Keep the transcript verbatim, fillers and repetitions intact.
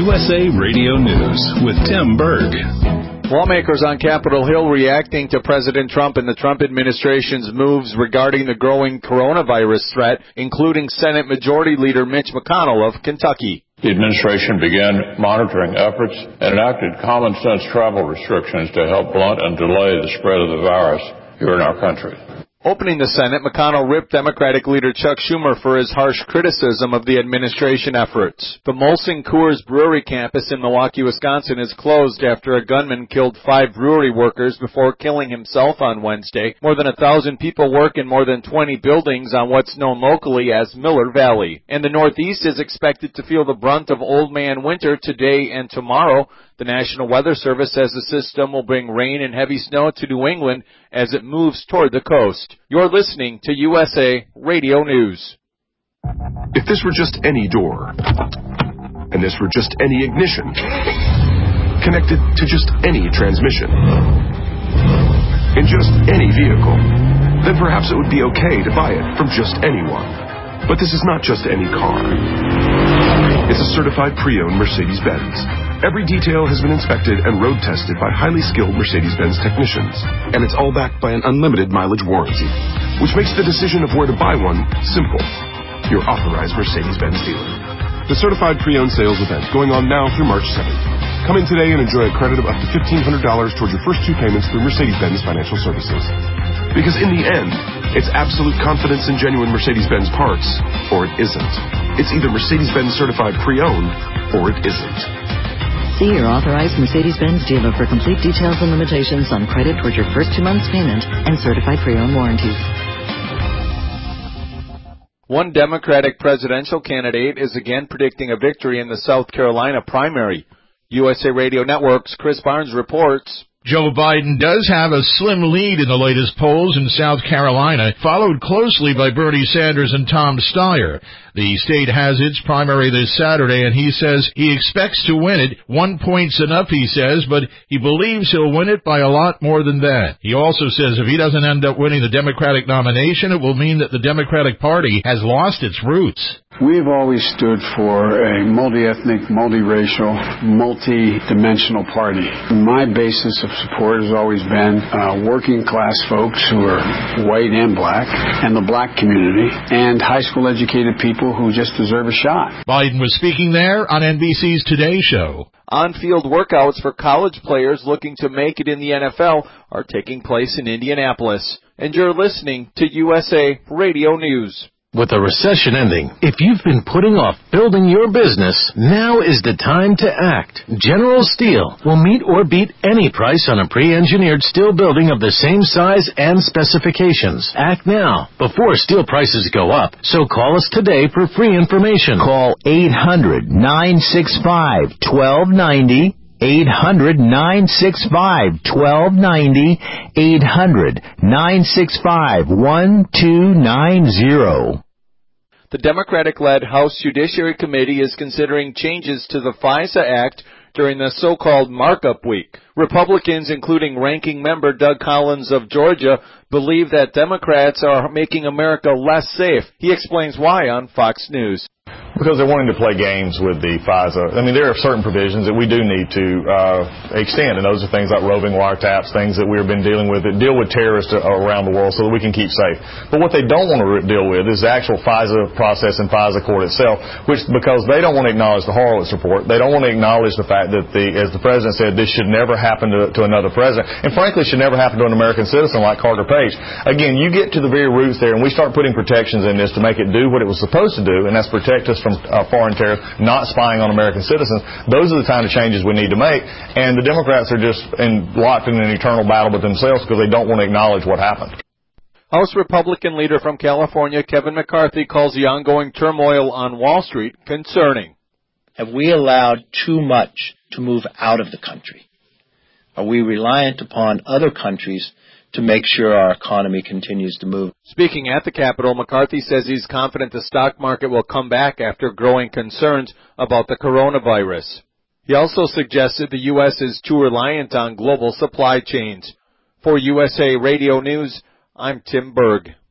U S A Radio News with Tim Berg. Lawmakers on Capitol Hill reacting to President Trump and the Trump administration's moves regarding the growing coronavirus threat, including Senate Majority Leader Mitch McConnell of Kentucky. The administration began monitoring efforts and enacted common-sense travel restrictions to help blunt and delay the spread of the virus here in our country. Opening the Senate, McConnell ripped Democratic leader Chuck Schumer for his harsh criticism of the administration efforts. The Molson Coors Brewery campus in Milwaukee, Wisconsin is closed after a gunman killed five brewery workers before killing himself on Wednesday. More than a thousand people work in more than twenty buildings on what's known locally as Miller Valley. And the Northeast is expected to feel the brunt of Old Man Winter today and tomorrow. The National Weather Service says the system will bring rain and heavy snow to New England as it moves toward the coast. You're listening to U S A Radio News. If this were just any door, and this were just any ignition, connected to just any transmission, in just any vehicle, then perhaps it would be okay to buy it from just anyone. But this is not just any car. It's a certified pre-owned Mercedes-Benz. Every detail has been inspected and road tested by highly skilled Mercedes-Benz technicians. And it's all backed by an unlimited mileage warranty, which makes the decision of where to buy one simple. Your authorized Mercedes-Benz dealer. The certified pre-owned sales event going on now through March seventh. Come in today and enjoy a credit of up to fifteen hundred dollars towards your first two payments through Mercedes-Benz Financial Services. Because in the end, it's absolute confidence in genuine Mercedes-Benz parts, or it isn't. It's either Mercedes-Benz certified pre-owned, or it isn't. See your authorized Mercedes-Benz dealer for complete details and limitations on credit towards your first two months' payment and certified pre-owned warranties. One Democratic presidential candidate is again predicting a victory in the South Carolina primary. U S A Radio Network's Chris Barnes reports. Joe Biden does have a slim lead in the latest polls in South Carolina, followed closely by Bernie Sanders and Tom Steyer. The state has its primary this Saturday, and he says he expects to win it. One point's enough, he says, but he believes he'll win it by a lot more than that. He also says if he doesn't end up winning the Democratic nomination, it will mean that the Democratic Party has lost its roots. We've always stood for a multi-ethnic, multi-racial, multi-dimensional party. My basis of support has always been uh, working-class folks who are white and black, and the black community, and high school-educated people who just deserve a shot. Biden was speaking there on N B C's Today Show. On-field workouts for college players looking to make it in the N F L are taking place in Indianapolis. And you're listening to U S A Radio News. With the recession ending, if you've been putting off building your business, now is the time to act. General Steel will meet or beat any price on a pre-engineered steel building of the same size and specifications. Act now, before steel prices go up. So call us today for free information. Call eight hundred, nine six five, one two nine zero. eight hundred, nine six five, one two nine zero. eight hundred, nine six five, one two nine zero. The Democratic-led House Judiciary Committee is considering changes to the FISA Act during the so-called markup week. Republicans, including ranking member Doug Collins of Georgia, believe that Democrats are making America less safe. He explains why on Fox News. Because they're wanting to play games with the FISA. I mean, there are certain provisions that we do need to uh, extend, and those are things like roving wiretaps, things that we've been dealing with that deal with terrorists around the world so that we can keep safe. But what they don't want to deal with is the actual FISA process and FISA court itself, which because they don't want to acknowledge the Horowitz report, they don't want to acknowledge the fact that, the, as the president said, this should never happen to, to another president, and frankly, should never happen to an American citizen like Carter Page. Again, you get to the very roots there, and we start putting protections in this to make it do what it was supposed to do, and that's protect us from uh, foreign terrorists not spying on American citizens. Those are the kind of changes we need to make, and the Democrats are just in, locked in an eternal battle with themselves because they don't want to acknowledge what happened. House Republican leader from California, Kevin McCarthy, calls the ongoing turmoil on Wall Street concerning. Have we allowed too much to move out of the country? Are we reliant upon other countries to make sure our economy continues to move? Speaking at the Capitol, McCarthy says he's confident the stock market will come back after growing concerns about the coronavirus. He also suggested the U S is too reliant on global supply chains. For U S A Radio News, I'm Tim Berg.